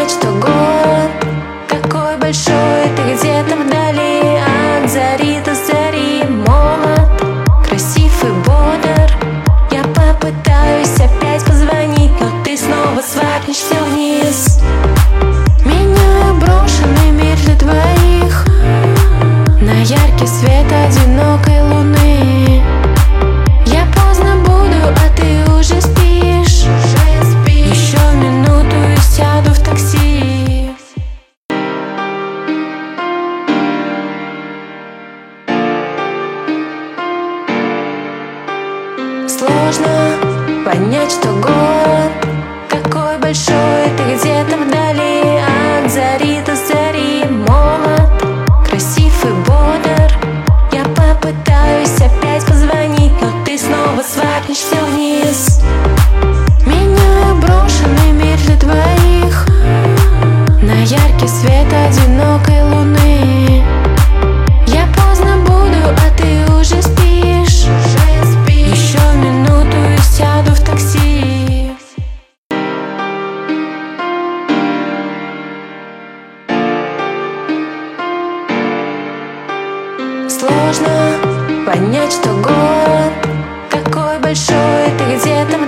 понять, что год такой большой, ты где-то вдали от зари до зари. Молод, красив и бодр. Я попытаюсь опять позвонить, но ты снова свапнешь все вниз. Меняю брошенный мир для двоих на яркий свет одинокой луны. Я поздно буду, а ты уже спишь. Еще минуту и сяду в такси. Сложно понять, что год такой большой, ты где-то вдали от зари до зари. Молод, красив и бодр. Я попытаюсь опять позвонить, но ты снова свапнешь все вниз. Меняю брошенный мир для двоих на яркий свет одинокой луны. Я поздно буду, а ты уже спишь. Еще минуту и сяду в такси. Сложно понять, что год такой большой, ты где-то